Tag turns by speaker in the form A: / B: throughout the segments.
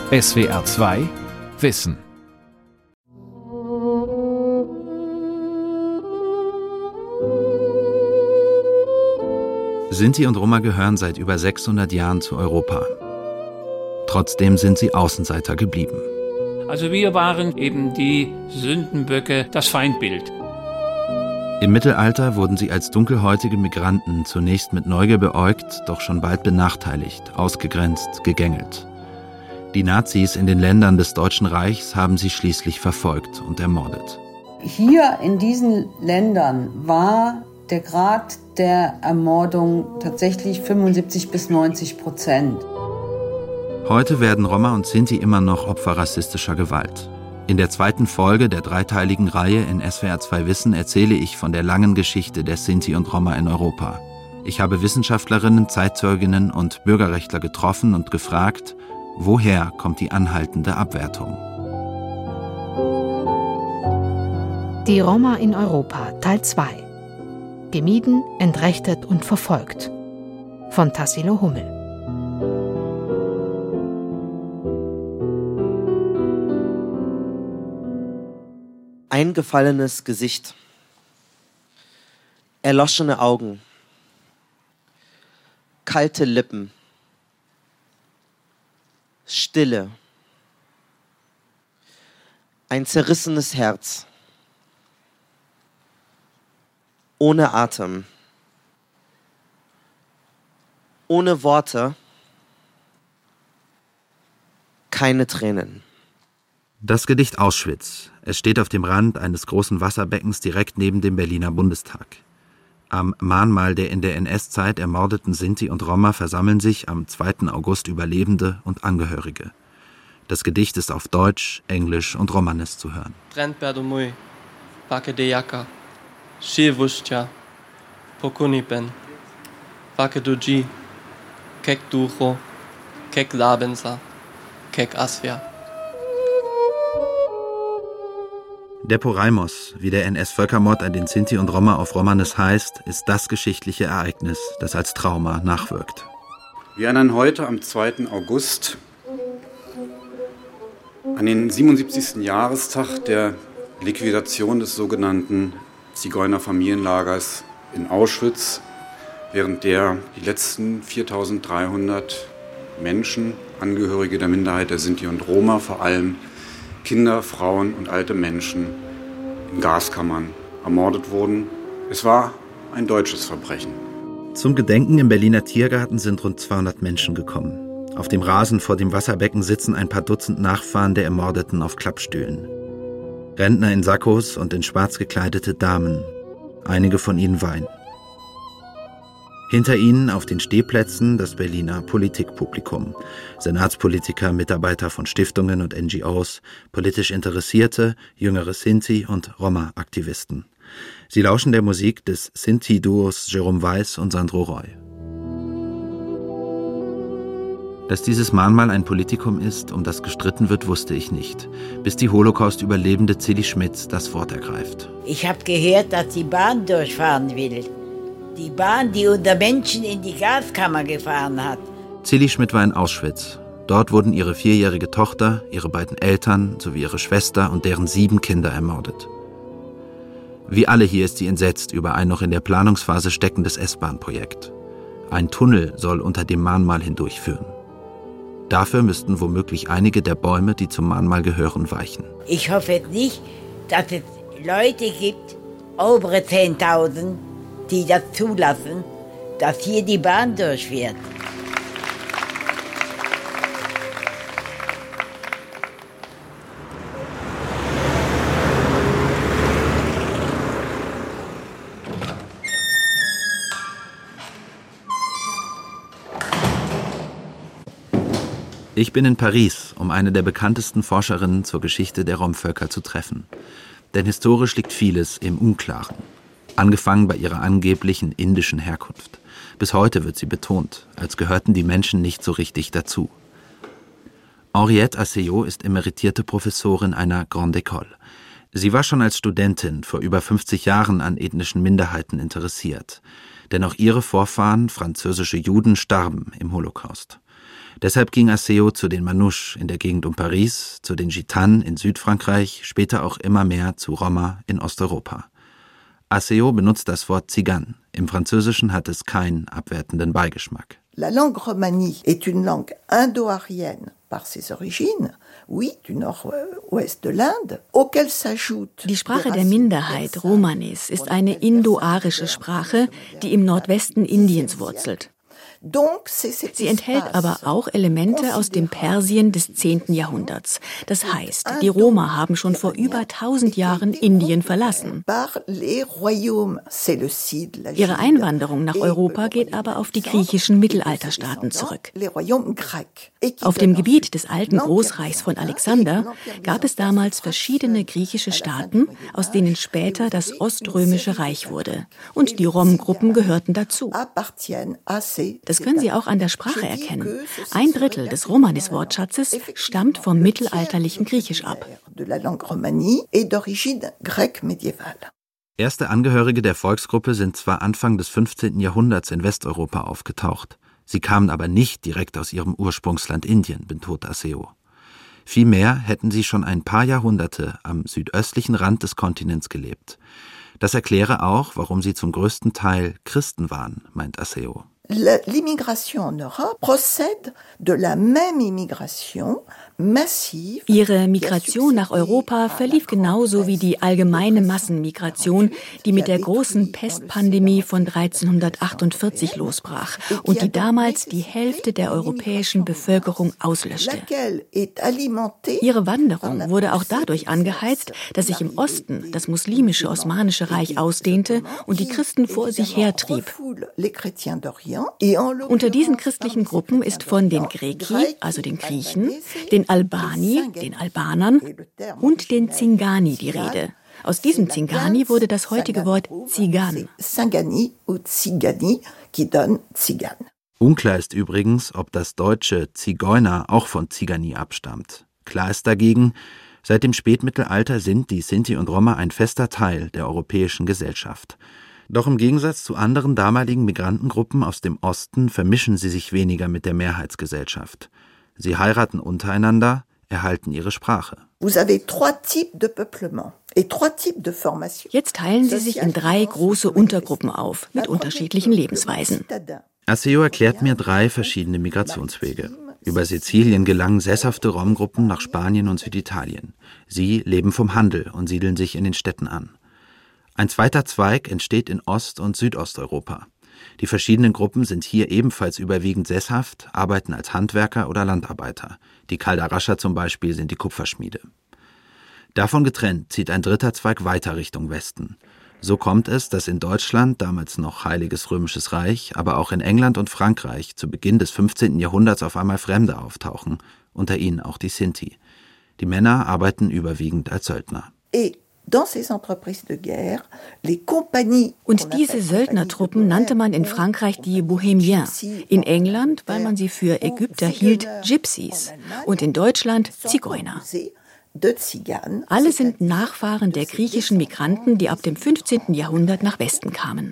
A: SWR 2 Wissen.
B: Sinti und Roma gehören seit über 600 Jahren zu Europa. Trotzdem sind sie Außenseiter geblieben.
C: Also wir waren eben die Sündenböcke, das Feindbild.
B: Im Mittelalter wurden sie als dunkelhäutige Migranten zunächst mit Neugier beäugt, doch schon bald benachteiligt, ausgegrenzt, gegängelt. Die Nazis in den Ländern des Deutschen Reichs haben sie schließlich verfolgt und ermordet.
D: Hier in diesen Ländern war der Grad der Ermordung tatsächlich 75-90%.
B: Heute werden Roma und Sinti immer noch Opfer rassistischer Gewalt. In der zweiten Folge der dreiteiligen Reihe in SWR 2 Wissen erzähle ich von der langen Geschichte der Sinti und Roma in Europa. Ich habe Wissenschaftlerinnen, Zeitzeuginnen und Bürgerrechtler getroffen und gefragt, woher kommt die anhaltende Abwertung?
E: Die Roma in Europa, Teil 2. Gemieden, entrechtet und verfolgt. Von Tassilo Hummel.
F: Eingefallenes Gesicht, erloschene Augen, kalte Lippen, Stille, ein zerrissenes Herz, ohne Atem, ohne Worte, keine Tränen.
B: Das Gedicht Auschwitz. Es steht auf dem Rand eines großen Wasserbeckens direkt neben dem Berliner Bundestag. Am Mahnmal der in der NS-Zeit ermordeten Sinti und Roma versammeln sich am 2. August Überlebende und Angehörige. Das Gedicht ist auf Deutsch, Englisch und Romanes zu hören.
G: Trendperdomui, Pakedejaka, Shivustja, Pokunipen, Pakeduji, Kek Ducho, Kek Labensa, Kek Asvia.
B: Der Poraimos, wie der NS-Völkermord an den Sinti und Roma auf Romanes heißt, ist das geschichtliche Ereignis, das als Trauma nachwirkt.
H: Wir erinnern heute am 2. August an den 77. Jahrestag der Liquidation des sogenannten Zigeunerfamilienlagers in Auschwitz, während der die letzten 4.300 Menschen, Angehörige der Minderheit der Sinti und Roma, vor allem Kinder, Frauen und alte Menschen in Gaskammern ermordet wurden. Es war ein deutsches Verbrechen.
B: Zum Gedenken im Berliner Tiergarten sind rund 200 Menschen gekommen. Auf dem Rasen vor dem Wasserbecken sitzen ein paar Dutzend Nachfahren der Ermordeten auf Klappstühlen. Rentner in Sakkos und in schwarz gekleidete Damen. Einige von ihnen weinen. Hinter ihnen auf den Stehplätzen das Berliner Politikpublikum. Senatspolitiker, Mitarbeiter von Stiftungen und NGOs, politisch Interessierte, jüngere Sinti und Roma-Aktivisten. Sie lauschen der Musik des Sinti-Duos Jerome Weiss und Sandro Roy. Dass dieses Mahnmal ein Politikum ist, um das gestritten wird, wusste ich nicht, bis die Holocaust-Überlebende Zilli Schmitz das Wort ergreift.
I: Ich habe gehört, dass die Bahn durchfahren will. Die Bahn, die unter Menschen in die Gaskammer gefahren hat.
B: Zilli Schmidt war in Auschwitz. Dort wurden ihre 4-jährige Tochter, ihre beiden Eltern sowie ihre Schwester und deren 7 Kinder ermordet. Wie alle hier ist sie entsetzt über ein noch in der Planungsphase steckendes S-Bahn-Projekt. Ein Tunnel soll unter dem Mahnmal hindurchführen. Dafür müssten womöglich einige der Bäume, die zum Mahnmal gehören, weichen.
I: Ich hoffe nicht, dass es Leute gibt, obere 10.000, die das zulassen, dass hier die Bahn durchfährt.
B: Ich bin in Paris, um eine der bekanntesten Forscherinnen zur Geschichte der Romvölker zu treffen. Denn historisch liegt vieles im Unklaren. Angefangen bei ihrer angeblichen indischen Herkunft. Bis heute wird sie betont, als gehörten die Menschen nicht so richtig dazu. Henriette Assayot ist emeritierte Professorin einer Grande École. Sie war schon als Studentin vor über 50 Jahren an ethnischen Minderheiten interessiert. Denn auch ihre Vorfahren, französische Juden, starben im Holocaust. Deshalb ging Asseo zu den Manouches in der Gegend um Paris, zu den Gitanen in Südfrankreich, später auch immer mehr zu Roma in Osteuropa. Asseo benutzt das Wort Zigan. Im Französischen hat es keinen abwertenden Beigeschmack.
J: La langue romanie est une langue indo-aryenne par ses origines, oui, du nord-ouest de l'Inde, auquel s'ajoute...
K: Die Sprache der Minderheit Romanis ist eine indo-arische Sprache, die im Nordwesten Indiens wurzelt. Sie enthält aber auch Elemente aus dem Persien des 10. Jahrhunderts. Das heißt, die Roma haben schon vor über 1000 Jahren Indien verlassen. Ihre Einwanderung nach Europa geht aber auf die griechischen Mittelalterstaaten zurück. Auf dem Gebiet des alten Großreichs von Alexander gab es damals verschiedene griechische Staaten, aus denen später das Oströmische Reich wurde. Und die Rom-Gruppen gehörten dazu. Das können Sie auch an der Sprache erkennen. 1/3 des Romanis-Wortschatzes stammt vom mittelalterlichen Griechisch ab.
B: Erste Angehörige der Volksgruppe sind zwar Anfang des 15. Jahrhunderts in Westeuropa aufgetaucht, sie kamen aber nicht direkt aus ihrem Ursprungsland Indien, betont Asseo. Vielmehr hätten sie schon ein paar Jahrhunderte am südöstlichen Rand des Kontinents gelebt. Das erkläre auch, warum sie zum größten Teil Christen waren, meint Asseo.
J: L'immigration en Europe procède de la même immigration massive.
K: Ihre Migration nach Europa verlief genauso wie die allgemeine Massenmigration, die mit der großen Pestpandemie von 1348 losbrach und die damals die Hälfte der europäischen Bevölkerung auslöschte. Ihre Wanderung wurde auch dadurch angeheizt, dass sich im Osten das muslimische Osmanische Reich ausdehnte und die Christen vor sich hertrieb. Unter diesen christlichen Gruppen ist von den Greki, also den Griechen, den Albani, den Albanern und den Zingani die Rede. Aus diesem Zingani wurde das heutige Wort Zigan.
B: Unklar ist übrigens, ob das deutsche Zigeuner auch von Zigani abstammt. Klar ist dagegen, seit dem Spätmittelalter sind die Sinti und Roma ein fester Teil der europäischen Gesellschaft. Doch im Gegensatz zu anderen damaligen Migrantengruppen aus dem Osten vermischen sie sich weniger mit der Mehrheitsgesellschaft. Sie heiraten untereinander, erhalten ihre Sprache.
K: Jetzt teilen sie sich in 3 große Untergruppen auf, mit unterschiedlichen Lebensweisen.
B: Asseo erklärt mir 3 verschiedene Migrationswege. Über Sizilien gelangen sesshafte Rom-Gruppen nach Spanien und Süditalien. Sie leben vom Handel und siedeln sich in den Städten an. Ein zweiter Zweig entsteht in Ost- und Südosteuropa. Die verschiedenen Gruppen sind hier ebenfalls überwiegend sesshaft, arbeiten als Handwerker oder Landarbeiter. Die Caldarascher zum Beispiel sind die Kupferschmiede. Davon getrennt zieht ein dritter Zweig weiter Richtung Westen. So kommt es, dass in Deutschland, damals noch Heiliges Römisches Reich, aber auch in England und Frankreich zu Beginn des 15. Jahrhunderts auf einmal Fremde auftauchen, unter ihnen auch die Sinti. Die Männer arbeiten überwiegend als Söldner.
K: Und diese Söldnertruppen nannte man in Frankreich die Bohémiens, in England, weil man sie für Ägypter hielt, Gypsies und in Deutschland Zigeuner. Alle sind Nachfahren der griechischen Migranten, die ab dem 15. Jahrhundert nach Westen kamen.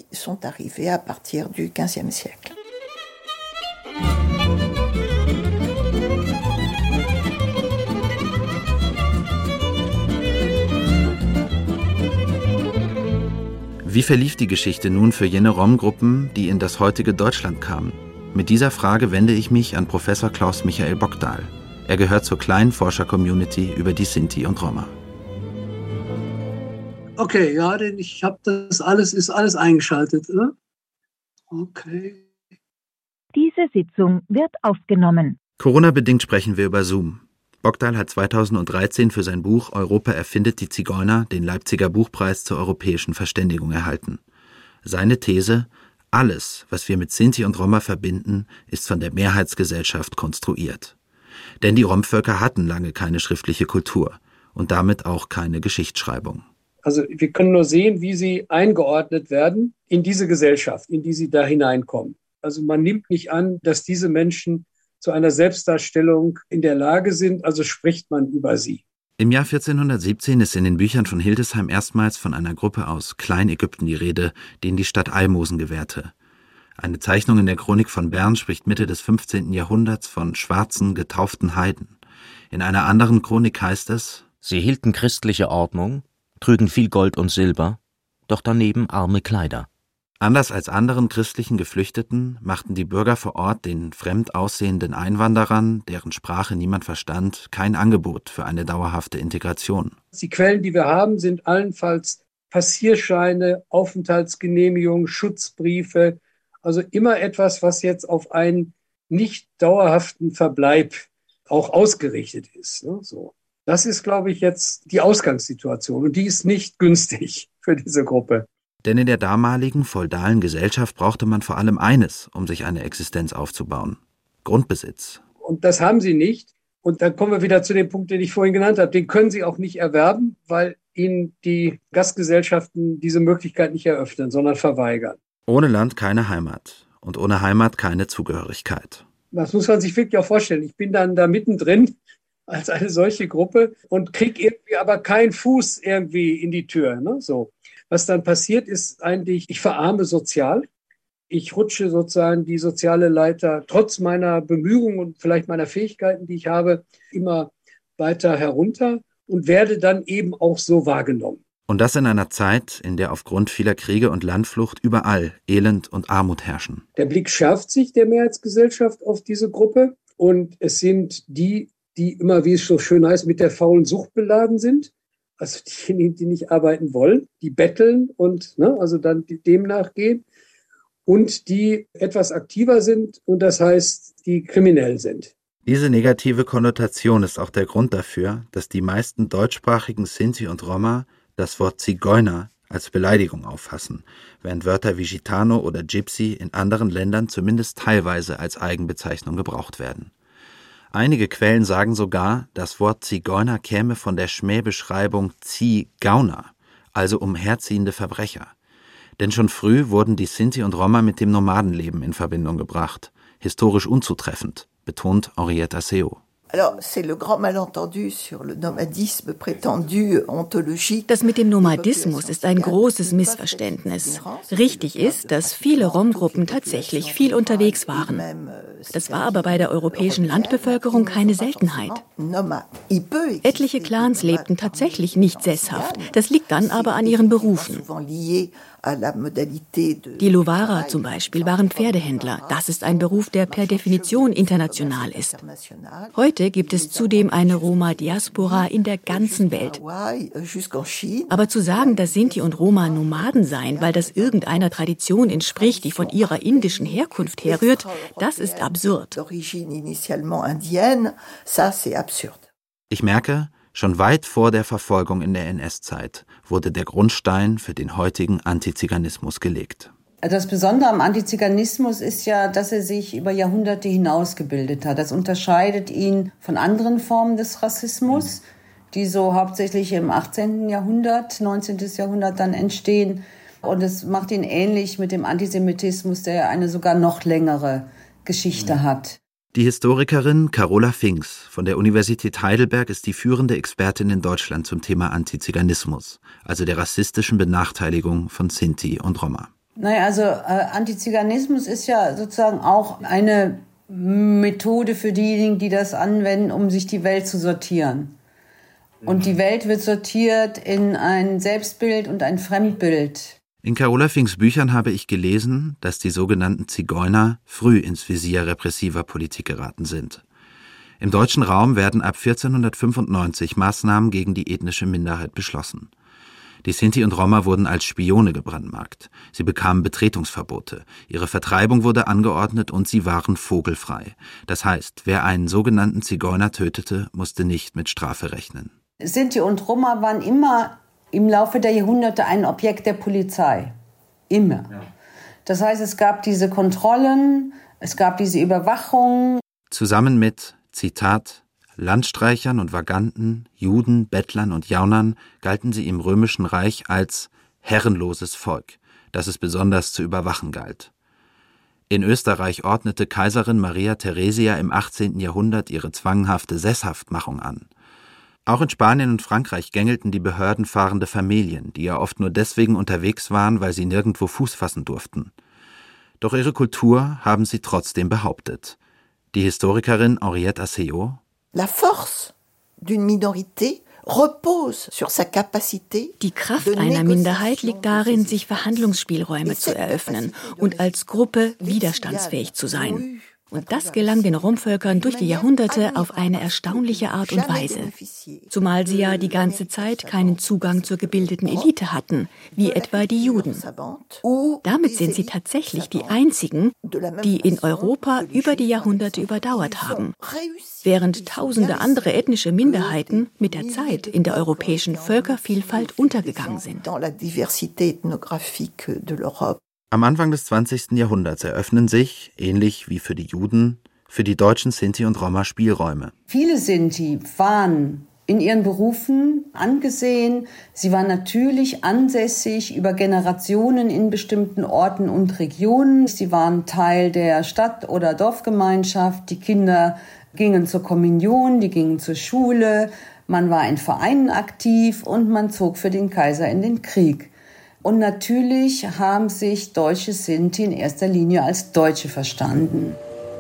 B: Wie verlief die Geschichte nun für jene Rom-Gruppen, die in das heutige Deutschland kamen? Mit dieser Frage wende ich mich an Professor Klaus Michael Bogdahl. Er gehört zur kleinen Forscher-Community über die Sinti und Roma.
L: Okay, ja, denn ich habe ist alles eingeschaltet. Ne? Okay.
M: Diese Sitzung wird aufgenommen.
B: Corona-bedingt sprechen wir über Zoom. Bogdahl hat 2013 für sein Buch Europa erfindet die Zigeuner den Leipziger Buchpreis zur europäischen Verständigung erhalten. Seine These: Alles, was wir mit Sinti und Roma verbinden, ist von der Mehrheitsgesellschaft konstruiert. Denn die Romvölker hatten lange keine schriftliche Kultur und damit auch keine Geschichtsschreibung.
L: Also wir können nur sehen, wie sie eingeordnet werden in diese Gesellschaft, in die sie da hineinkommen. Also man nimmt nicht an, dass diese Menschen zu einer Selbstdarstellung in der Lage sind, also spricht man über sie.
B: Im Jahr 1417 ist in den Büchern von Hildesheim erstmals von einer Gruppe aus Kleinägypten die Rede, denen die Stadt Almosen gewährte. Eine Zeichnung in der Chronik von Bern spricht Mitte des 15. Jahrhunderts von schwarzen, getauften Heiden. In einer anderen Chronik heißt es:
N: Sie hielten christliche Ordnung, trügen viel Gold und Silber, doch daneben arme Kleider.
B: Anders als anderen christlichen Geflüchteten machten die Bürger vor Ort den fremd aussehenden Einwanderern, deren Sprache niemand verstand, kein Angebot für eine dauerhafte Integration.
L: Die Quellen, die wir haben, sind allenfalls Passierscheine, Aufenthaltsgenehmigungen, Schutzbriefe, also immer etwas, was jetzt auf einen nicht dauerhaften Verbleib auch ausgerichtet ist. So. Das ist, glaube ich, jetzt die Ausgangssituation und die ist nicht günstig für diese Gruppe.
B: Denn in der damaligen feudalen Gesellschaft brauchte man vor allem eines, um sich eine Existenz aufzubauen: Grundbesitz.
L: Und das haben sie nicht. Und dann kommen wir wieder zu dem Punkt, den ich vorhin genannt habe. Den können sie auch nicht erwerben, weil ihnen die Gastgesellschaften diese Möglichkeit nicht eröffnen, sondern verweigern.
B: Ohne Land keine Heimat und ohne Heimat keine Zugehörigkeit.
L: Das muss man sich wirklich auch vorstellen. Ich bin dann da mittendrin als eine solche Gruppe und kriege irgendwie aber keinen Fuß irgendwie in die Tür. Ne? So. Was dann passiert, ist eigentlich, ich verarme sozial. Ich rutsche sozusagen die soziale Leiter trotz meiner Bemühungen und vielleicht meiner Fähigkeiten, die ich habe, immer weiter herunter und werde dann eben auch so wahrgenommen.
B: Und das in einer Zeit, in der aufgrund vieler Kriege und Landflucht überall Elend und Armut herrschen.
L: Der Blick schärft sich der Mehrheitsgesellschaft auf diese Gruppe und es sind die immer, wie es so schön heißt, mit der faulen Sucht beladen sind. Also diejenigen, die nicht arbeiten wollen, die betteln und also dann dem nachgehen. Und die etwas aktiver sind und das heißt, die kriminell sind.
B: Diese negative Konnotation ist auch der Grund dafür, dass die meisten deutschsprachigen Sinti und Roma das Wort Zigeuner als Beleidigung auffassen, während Wörter wie Gitano oder Gypsy in anderen Ländern zumindest teilweise als Eigenbezeichnung gebraucht werden. Einige Quellen sagen sogar, das Wort Zigeuner käme von der Schmähbeschreibung Zigauner, also umherziehende Verbrecher. Denn schon früh wurden die Sinti und Roma mit dem Nomadenleben in Verbindung gebracht, historisch unzutreffend, betont Henriette Asseo.
J: Das
K: mit dem Nomadismus ist ein großes Missverständnis. Richtig ist, dass viele Rom-Gruppen tatsächlich viel unterwegs waren. Das war aber bei der europäischen Landbevölkerung keine Seltenheit. Etliche Clans lebten tatsächlich nicht sesshaft. Das liegt dann aber an ihren Berufen. Die Lowara zum Beispiel waren Pferdehändler. Das ist ein Beruf, der per Definition international ist. Heute gibt es zudem eine Roma-Diaspora in der ganzen Welt. Aber zu sagen, dass Sinti und Roma Nomaden seien, weil das irgendeiner Tradition entspricht, die von ihrer indischen Herkunft herrührt, das ist absurd.
B: Ich merke, schon weit vor der Verfolgung in der NS-Zeit wurde der Grundstein für den heutigen Antiziganismus gelegt.
D: Das Besondere am Antiziganismus ist ja, dass er sich über Jahrhunderte hinaus gebildet hat. Das unterscheidet ihn von anderen Formen des Rassismus, die so hauptsächlich im 18. Jahrhundert, 19. Jahrhundert dann entstehen. Und es macht ihn ähnlich mit dem Antisemitismus, der eine sogar noch längere Geschichte hat.
B: Die Historikerin Carola Finks von der Universität Heidelberg ist die führende Expertin in Deutschland zum Thema Antiziganismus, also der rassistischen Benachteiligung von Sinti und Roma.
D: Antiziganismus ist ja sozusagen auch eine Methode für diejenigen, die das anwenden, um sich die Welt zu sortieren. Und die Welt wird sortiert in ein Selbstbild und ein Fremdbild.
B: In Carola Finks Büchern habe ich gelesen, dass die sogenannten Zigeuner früh ins Visier repressiver Politik geraten sind. Im deutschen Raum werden ab 1495 Maßnahmen gegen die ethnische Minderheit beschlossen. Die Sinti und Roma wurden als Spione gebrandmarkt. Sie bekamen Betretungsverbote. Ihre Vertreibung wurde angeordnet und sie waren vogelfrei. Das heißt, wer einen sogenannten Zigeuner tötete, musste nicht mit Strafe rechnen.
D: Sinti und Roma waren immer im Laufe der Jahrhunderte ein Objekt der Polizei. Immer. Ja. Das heißt, es gab diese Kontrollen, es gab diese Überwachung.
B: Zusammen mit, Zitat, Landstreichern und Vaganten, Juden, Bettlern und Jaunern galten sie im Römischen Reich als herrenloses Volk, das es besonders zu überwachen galt. In Österreich ordnete Kaiserin Maria Theresia im 18. Jahrhundert ihre zwanghafte Sesshaftmachung an. Auch in Spanien und Frankreich gängelten die Behörden fahrende Familien, die ja oft nur deswegen unterwegs waren, weil sie nirgendwo Fuß fassen durften. Doch ihre Kultur haben sie trotzdem behauptet. Die Historikerin Henriette Assayot:
J: La force d'une minorité repose sur sa capacité.
K: Die Kraft einer Minderheit liegt darin, sich Verhandlungsspielräume zu eröffnen und als Gruppe widerstandsfähig zu sein. Und das gelang den Romvölkern durch die Jahrhunderte auf eine erstaunliche Art und Weise. Zumal sie ja die ganze Zeit keinen Zugang zur gebildeten Elite hatten, wie etwa die Juden. Damit sind sie tatsächlich die einzigen, die in Europa über die Jahrhunderte überdauert haben. Während tausende andere ethnische Minderheiten mit der Zeit in der europäischen Völkervielfalt untergegangen sind.
B: Am Anfang des 20. Jahrhunderts eröffnen sich, ähnlich wie für die Juden, für die deutschen Sinti und Roma Spielräume.
D: Viele Sinti waren in ihren Berufen angesehen. Sie waren natürlich ansässig über Generationen in bestimmten Orten und Regionen. Sie waren Teil der Stadt- oder Dorfgemeinschaft. Die Kinder gingen zur Kommunion, die gingen zur Schule. Man war in Vereinen aktiv und man zog für den Kaiser in den Krieg. Und natürlich haben sich deutsche Sinti in erster Linie als Deutsche verstanden.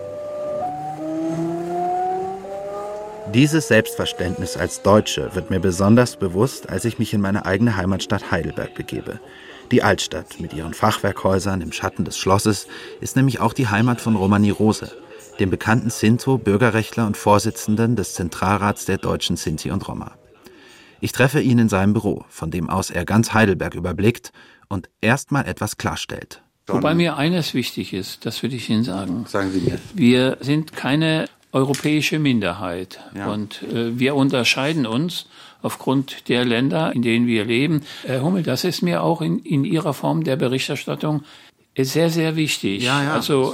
B: Dieses Selbstverständnis als Deutsche wird mir besonders bewusst, als ich mich in meine eigene Heimatstadt Heidelberg begebe. Die Altstadt mit ihren Fachwerkhäusern im Schatten des Schlosses ist nämlich auch die Heimat von Romani Rose, dem bekannten Sinto, Bürgerrechtler und Vorsitzenden des Zentralrats der deutschen Sinti und Roma. Ich treffe ihn in seinem Büro, von dem aus er ganz Heidelberg überblickt und erstmal etwas klarstellt.
C: Wobei mir eines wichtig ist, das würde ich Ihnen sagen.
B: Sagen Sie mir.
C: Wir sind keine europäische Minderheit. Ja. Und wir unterscheiden uns aufgrund der Länder, in denen wir leben. Herr Hummel, das ist mir auch in Ihrer Form der Berichterstattung sehr, sehr wichtig. Ja, also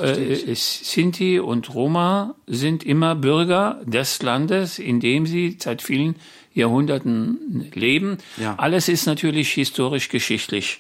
C: Sinti und Roma sind immer Bürger des Landes, in dem sie seit vielen Jahrhunderten leben. Ja. Alles ist natürlich historisch-geschichtlich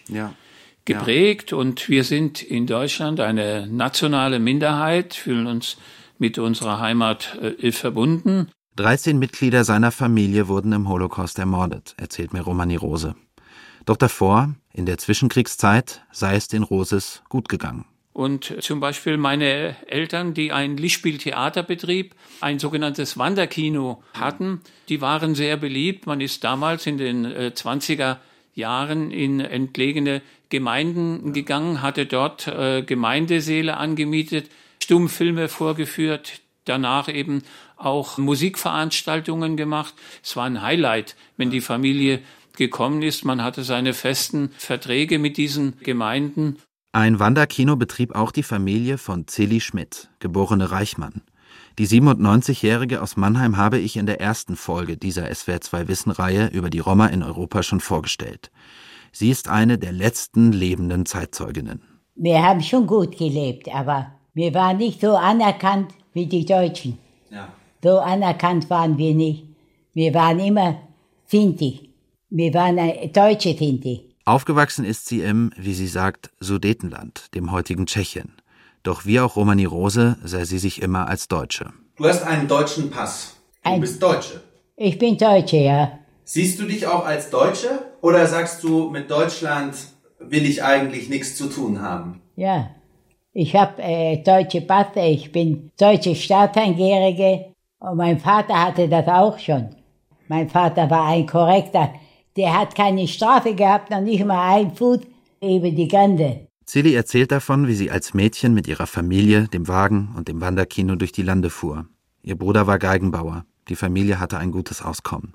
C: geprägt und wir sind in Deutschland eine nationale Minderheit, fühlen uns mit unserer Heimat verbunden.
B: 13 Mitglieder seiner Familie wurden im Holocaust ermordet, erzählt mir Romani Rose. Doch davor, in der Zwischenkriegszeit, sei es den Roses gut gegangen.
C: Und zum Beispiel meine Eltern, die ein Lichtspieltheaterbetrieb, ein sogenanntes Wanderkino hatten, die waren sehr beliebt. Man ist damals in den 20er Jahren in entlegene Gemeinden gegangen, hatte dort Gemeindesäle angemietet, Stummfilme vorgeführt, danach eben auch Musikveranstaltungen gemacht. Es war ein Highlight, wenn die Familie gekommen ist. Man hatte seine festen Verträge mit diesen Gemeinden.
B: Ein Wanderkino betrieb auch die Familie von Zilli Schmidt, geborene Reichmann. Die 97-Jährige aus Mannheim habe ich in der ersten Folge dieser SWR2-Wissen-Reihe über die Roma in Europa schon vorgestellt. Sie ist eine der letzten lebenden Zeitzeuginnen.
I: Wir haben schon gut gelebt, aber wir waren nicht so anerkannt wie die Deutschen. Ja. So anerkannt waren wir nicht. Wir waren immer Sinti. Wir waren deutsche Sinti.
B: Aufgewachsen ist sie im, wie sie sagt, Sudetenland, dem heutigen Tschechien. Doch wie auch Romani Rose sei sie sich immer als Deutsche.
O: Du hast einen deutschen Pass. Du bist Deutsche.
I: Ich bin Deutsche, ja.
O: Siehst du dich auch als Deutsche oder sagst du, mit Deutschland will ich eigentlich nichts zu tun haben?
I: Ja, ich habe deutsche Pass, ich bin deutsche Staatsangehörige und mein Vater hatte das auch schon. Mein Vater war ein korrekter. Der hat keine Strafe gehabt, noch nicht mal einen Fuß über die Grenze.
B: Zilli erzählt davon, wie sie als Mädchen mit ihrer Familie, dem Wagen und dem Wanderkino durch die Lande fuhr. Ihr Bruder war Geigenbauer. Die Familie hatte ein gutes Auskommen.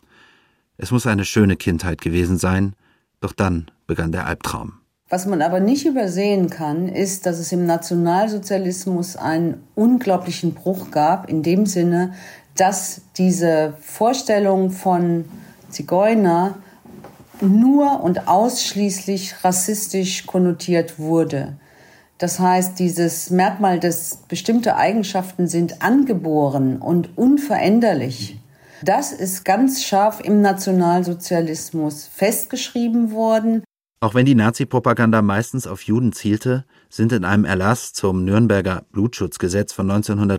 B: Es muss eine schöne Kindheit gewesen sein, doch dann begann der Albtraum.
D: Was man aber nicht übersehen kann, ist, dass es im Nationalsozialismus einen unglaublichen Bruch gab, in dem Sinne, dass diese Vorstellung von Zigeuner nur und ausschließlich rassistisch konnotiert wurde. Das heißt, dieses Merkmal, dass bestimmte Eigenschaften sind angeboren und unveränderlich, das ist ganz scharf im Nationalsozialismus festgeschrieben worden.
B: Auch wenn die Nazi-Propaganda meistens auf Juden zielte, sind in einem Erlass zum Nürnberger Blutschutzgesetz von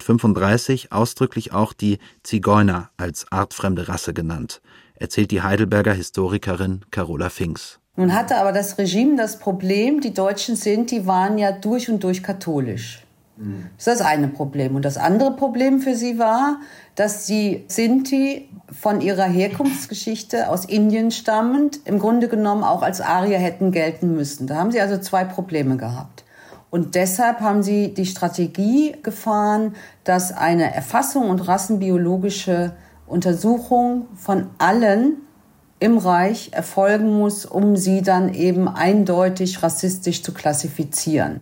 B: 1935 ausdrücklich auch die Zigeuner als artfremde Rasse genannt, erzählt die Heidelberger Historikerin Carola Finks.
D: Nun hatte aber das Regime das Problem, die deutschen Sinti waren ja durch und durch katholisch. Das ist das eine Problem. Und das andere Problem für sie war, dass die Sinti von ihrer Herkunftsgeschichte aus Indien stammend im Grunde genommen auch als Arier hätten gelten müssen. Da haben sie also zwei Probleme gehabt. Und deshalb haben sie die Strategie gefahren, dass eine Erfassung und rassenbiologische Untersuchung von allen im Reich erfolgen muss, um sie dann eben eindeutig rassistisch zu klassifizieren.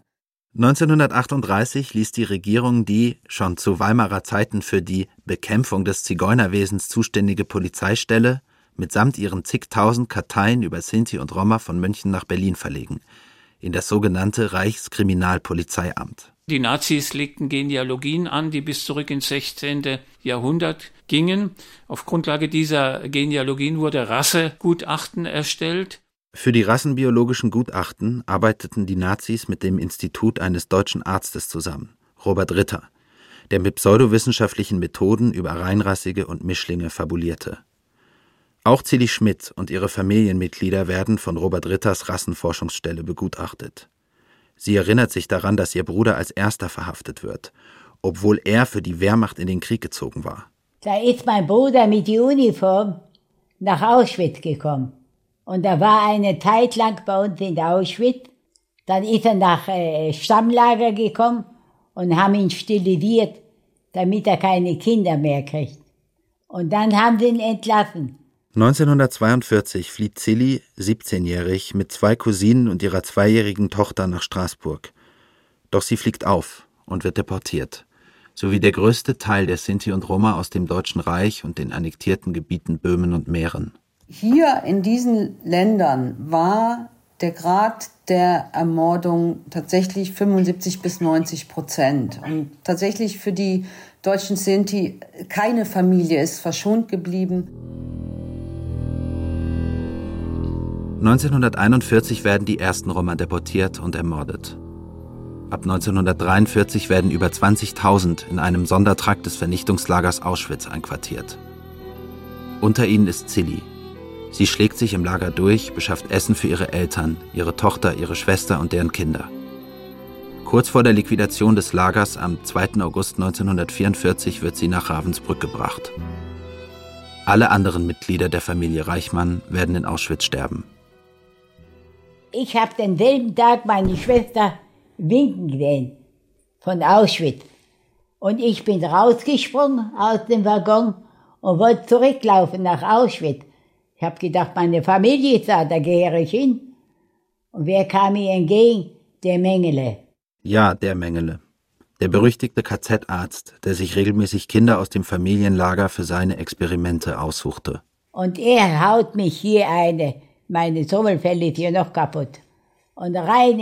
B: 1938 ließ die Regierung die schon zu Weimarer Zeiten für die Bekämpfung des Zigeunerwesens zuständige Polizeistelle mitsamt ihren zigtausend Karteien über Sinti und Roma von München nach Berlin verlegen, in das sogenannte Reichskriminalpolizeiamt.
C: Die Nazis legten Genealogien an, die bis zurück ins 16. Jahrhundert gingen. Auf Grundlage dieser Genealogien wurde Rassegutachten erstellt.
B: Für die rassenbiologischen Gutachten arbeiteten die Nazis mit dem Institut eines deutschen Arztes zusammen, Robert Ritter, der mit pseudowissenschaftlichen Methoden über Reinrassige und Mischlinge fabulierte. Auch Zilli Schmidt und ihre Familienmitglieder werden von Robert Ritters Rassenforschungsstelle begutachtet. Sie erinnert sich daran, dass ihr Bruder als erster verhaftet wird, obwohl er für die Wehrmacht in den Krieg gezogen war.
I: Da ist mein Bruder mit der Uniform nach Auschwitz gekommen. Und er war eine Zeit lang bei uns in Auschwitz. Dann ist er nach Stammlager gekommen und haben ihn sterilisiert, damit er keine Kinder mehr kriegt. Und dann haben sie ihn entlassen.
B: 1942 flieht Zilli, 17-jährig, mit 2 Cousinen und ihrer 2-jährigen Tochter nach Straßburg. Doch sie fliegt auf und wird deportiert, sowie der größte Teil der Sinti und Roma aus dem Deutschen Reich und den annektierten Gebieten Böhmen und Mähren.
D: Hier in diesen Ländern war der Grad der Ermordung tatsächlich 75-90%. Und tatsächlich für die deutschen Sinti, keine Familie ist verschont geblieben.
B: 1941 werden die ersten Roma deportiert und ermordet. Ab 1943 werden über 20.000 in einem Sondertrakt des Vernichtungslagers Auschwitz einquartiert. Unter ihnen ist Zilli. Sie schlägt sich im Lager durch, beschafft Essen für ihre Eltern, ihre Tochter, ihre Schwester und deren Kinder. Kurz vor der Liquidation des Lagers am 2. August 1944 wird sie nach Ravensbrück gebracht. Alle anderen Mitglieder der Familie Reichmann werden in Auschwitz sterben.
I: Ich habe denselben Tag meine Schwester winken gesehen von Auschwitz. Und ich bin rausgesprungen aus dem Waggon und wollte zurücklaufen nach Auschwitz. Ich habe gedacht, meine Familie ist da gehöre ich hin. Und wer kam mir entgegen? Der Mengele.
B: Ja, der Mengele. Der berüchtigte KZ-Arzt, der sich regelmäßig Kinder aus dem Familienlager für seine Experimente aussuchte.
I: Und er haut mich hier meine Sommerfelle ist hier noch kaputt. Und rein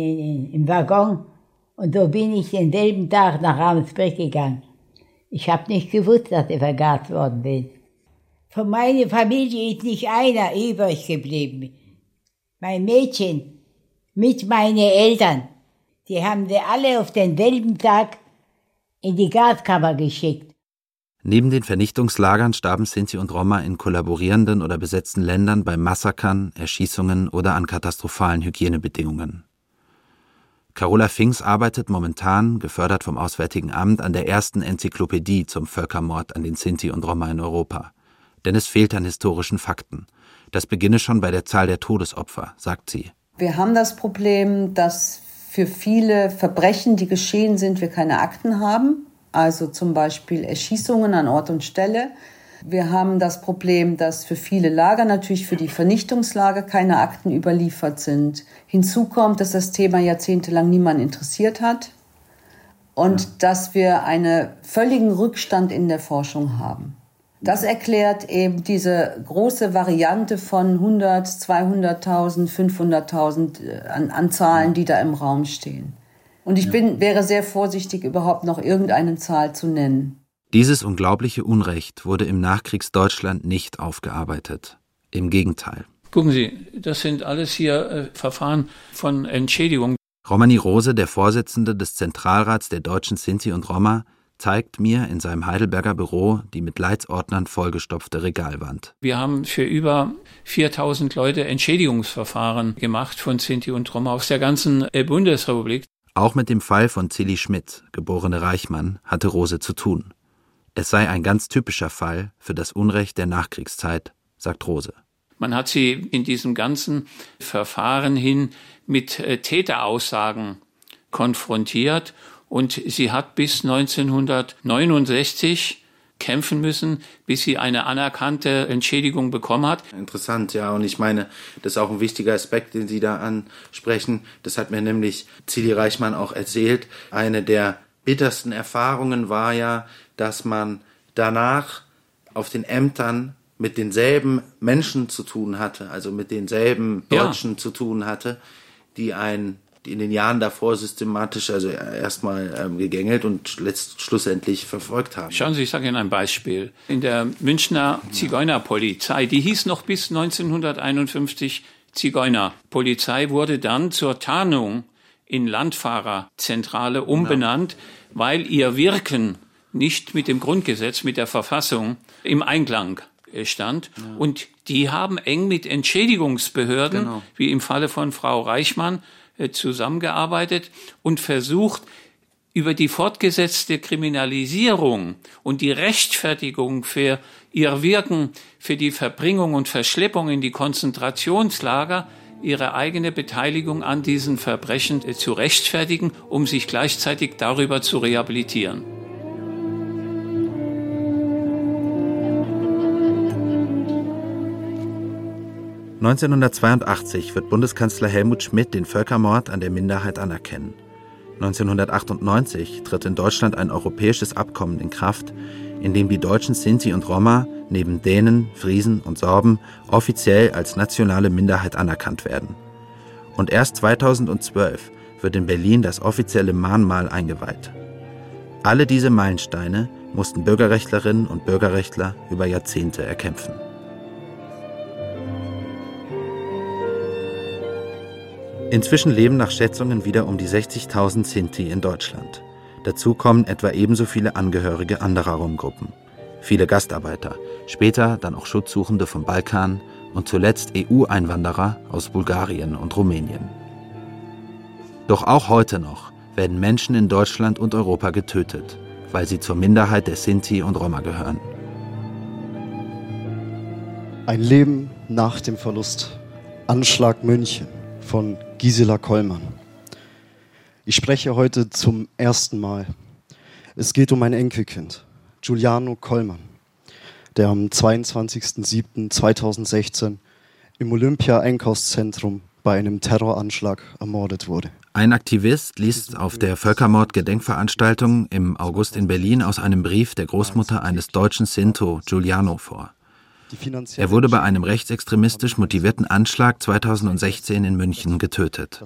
I: im Waggon. Und so bin ich denselben Tag nach Ravensbrück gegangen. Ich habe nicht gewusst, dass ich vergast worden bin. Von meiner Familie ist nicht einer übrig geblieben. Mein Mädchen mit meinen Eltern, die haben sie alle auf denselben Tag in die Gaskammer geschickt.
B: Neben den Vernichtungslagern starben Sinti und Roma in kollaborierenden oder besetzten Ländern bei Massakern, Erschießungen oder an katastrophalen Hygienebedingungen. Carola Finks arbeitet momentan, gefördert vom Auswärtigen Amt, an der ersten Enzyklopädie zum Völkermord an den Sinti und Roma in Europa. Denn es fehlt an historischen Fakten. Das beginne schon bei der Zahl der Todesopfer, sagt sie.
D: Wir haben das Problem, dass für viele Verbrechen, die geschehen sind, wir keine Akten haben. Also zum Beispiel Erschießungen an Ort und Stelle. Wir haben das Problem, dass für viele Lager, natürlich für die Vernichtungslager, keine Akten überliefert sind. Hinzu kommt, dass das Thema jahrzehntelang niemand interessiert hat und dass wir einen völligen Rückstand in der Forschung haben. Das erklärt eben diese große Variante von 100, 200.000, 500.000 an Zahlen, die da im Raum stehen. Und ich wäre sehr vorsichtig, überhaupt noch irgendeine Zahl zu nennen.
B: Dieses unglaubliche Unrecht wurde im Nachkriegsdeutschland nicht aufgearbeitet. Im Gegenteil.
C: Gucken Sie, das sind alles hier Verfahren von Entschädigung.
B: Romani Rose, der Vorsitzende des Zentralrats der deutschen Sinti und Roma, zeigt mir in seinem Heidelberger Büro die mit Leitsordnern vollgestopfte Regalwand.
C: Wir haben für über 4.000 Leute Entschädigungsverfahren gemacht von Sinti und Roma aus der ganzen Bundesrepublik.
B: Auch mit dem Fall von Zilli Schmidt, geborene Reichmann, hatte Rose zu tun. Es sei ein ganz typischer Fall für das Unrecht der Nachkriegszeit, sagt Rose.
C: Man hat sie in diesem ganzen Verfahren hin mit Täteraussagen konfrontiert und sie hat bis 1969 kämpfen müssen, bis sie eine anerkannte Entschädigung bekommen hat.
N: Interessant, ja, und ich meine, das ist auch ein wichtiger Aspekt, den Sie da ansprechen. Das hat mir nämlich Zilli Reichmann auch erzählt. Eine der bittersten Erfahrungen war ja, dass man danach auf den Ämtern mit denselben Menschen zu tun hatte, also mit denselben Deutschen zu tun hatte, die in den Jahren davor systematisch, also erstmal gegängelt und schlussendlich verfolgt haben.
C: Schauen Sie, ich sage Ihnen ein Beispiel. In der Münchner Zigeunerpolizei, die hieß noch bis 1951 Zigeunerpolizei, wurde dann zur Tarnung in Landfahrerzentrale umbenannt, weil ihr Wirken nicht mit dem Grundgesetz, mit der Verfassung im Einklang stand. Ja. Und die haben eng mit Entschädigungsbehörden, wie im Falle von Frau Reichmann, zusammengearbeitet und versucht, über die fortgesetzte Kriminalisierung und die Rechtfertigung für ihr Wirken, für die Verbringung und Verschleppung in die Konzentrationslager, ihre eigene Beteiligung an diesen Verbrechen zu rechtfertigen, um sich gleichzeitig darüber zu rehabilitieren.
B: (1982) wird Bundeskanzler Helmut Schmidt den Völkermord an der Minderheit anerkennen. 1998 tritt in Deutschland ein europäisches Abkommen in Kraft, in dem die deutschen Sinti und Roma neben Dänen, Friesen und Sorben offiziell als nationale Minderheit anerkannt werden. Und erst 2012 wird in Berlin das offizielle Mahnmal eingeweiht. Alle diese Meilensteine mussten Bürgerrechtlerinnen und Bürgerrechtler über Jahrzehnte erkämpfen. Inzwischen leben nach Schätzungen wieder um die 60.000 Sinti in Deutschland. Dazu kommen etwa ebenso viele Angehörige anderer Romgruppen. Viele Gastarbeiter, später dann auch Schutzsuchende vom Balkan und zuletzt EU-Einwanderer aus Bulgarien und Rumänien. Doch auch heute noch werden Menschen in Deutschland und Europa getötet, weil sie zur Minderheit der Sinti und Roma gehören.
P: Ein Leben nach dem Verlust. Anschlag München von Gisela Kollmann. Ich spreche heute zum ersten Mal. Es geht um ein Enkelkind, Giuliano Kollmann, der am 22.07.2016 im Olympia-Einkaufszentrum bei einem Terroranschlag ermordet wurde.
B: Ein Aktivist liest auf der Völkermord-Gedenkveranstaltung im August in Berlin aus einem Brief der Großmutter eines deutschen Sinto, Giuliano, vor. Er wurde bei einem rechtsextremistisch motivierten Anschlag 2016 in München getötet.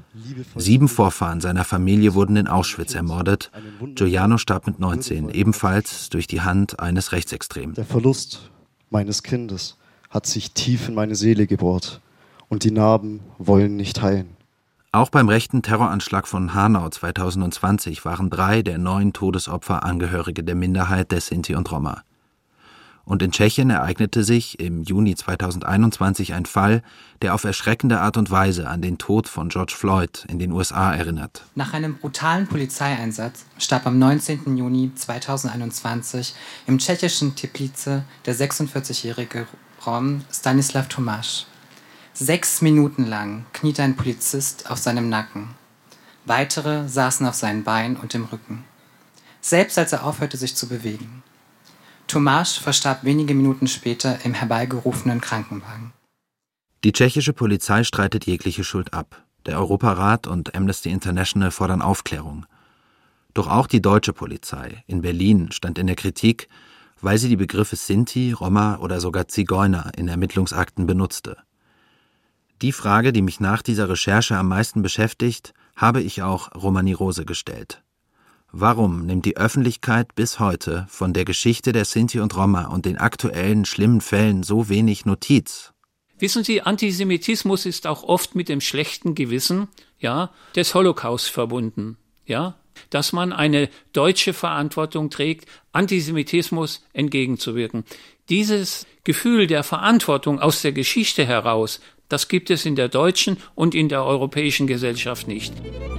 B: 7 Vorfahren seiner Familie wurden in Auschwitz ermordet. Giuliano starb mit 19, ebenfalls durch die Hand eines Rechtsextremen.
P: Der Verlust meines Kindes hat sich tief in meine Seele gebohrt und die Narben wollen nicht heilen.
B: Auch beim rechten Terroranschlag von Hanau 2020 waren 3 der 9 Todesopfer Angehörige der Minderheit der Sinti und Roma. Und in Tschechien ereignete sich im Juni 2021 ein Fall, der auf erschreckende Art und Weise an den Tod von George Floyd in den USA erinnert.
Q: Nach einem brutalen Polizeieinsatz starb am 19. Juni 2021 im tschechischen Teplice der 46-jährige Rom Stanislav Tomáš. 6 Minuten lang kniete ein Polizist auf seinem Nacken. Weitere saßen auf seinen Beinen und im Rücken. Selbst als er aufhörte, sich zu bewegen. Tomáš verstarb wenige Minuten später im herbeigerufenen Krankenwagen.
B: Die tschechische Polizei streitet jegliche Schuld ab. Der Europarat und Amnesty International fordern Aufklärung. Doch auch die deutsche Polizei in Berlin stand in der Kritik, weil sie die Begriffe Sinti, Roma oder sogar Zigeuner in Ermittlungsakten benutzte. Die Frage, die mich nach dieser Recherche am meisten beschäftigt, habe ich auch Romani Rose gestellt. Warum nimmt die Öffentlichkeit bis heute von der Geschichte der Sinti und Roma und den aktuellen schlimmen Fällen so wenig Notiz?
C: Wissen Sie, Antisemitismus ist auch oft mit dem schlechten Gewissen, des Holocaust verbunden, dass man eine deutsche Verantwortung trägt, Antisemitismus entgegenzuwirken. Dieses Gefühl der Verantwortung aus der Geschichte heraus, das gibt es in der deutschen und in der europäischen Gesellschaft nicht.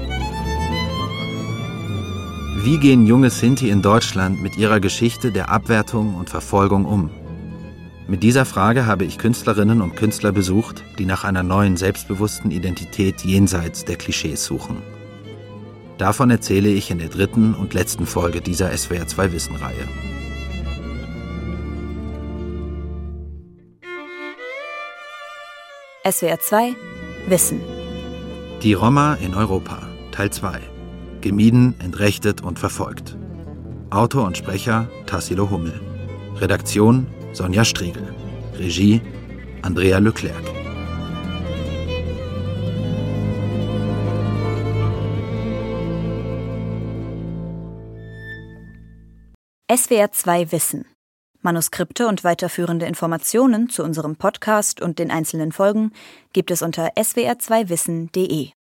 B: Wie gehen junge Sinti in Deutschland mit ihrer Geschichte der Abwertung und Verfolgung um? Mit dieser Frage habe ich Künstlerinnen und Künstler besucht, die nach einer neuen, selbstbewussten Identität jenseits der Klischees suchen. Davon erzähle ich in der 3. und letzten Folge dieser SWR2-Wissen-Reihe.
R: SWR2 Wissen.
B: Die Roma in Europa, Teil 2. Gemieden, entrechtet und verfolgt. Autor und Sprecher Tassilo Hummel. Redaktion Sonja Striegel. Regie Andrea Leclerc.
R: SWR2 Wissen. Manuskripte und weiterführende Informationen zu unserem Podcast und den einzelnen Folgen gibt es unter swr2wissen.de.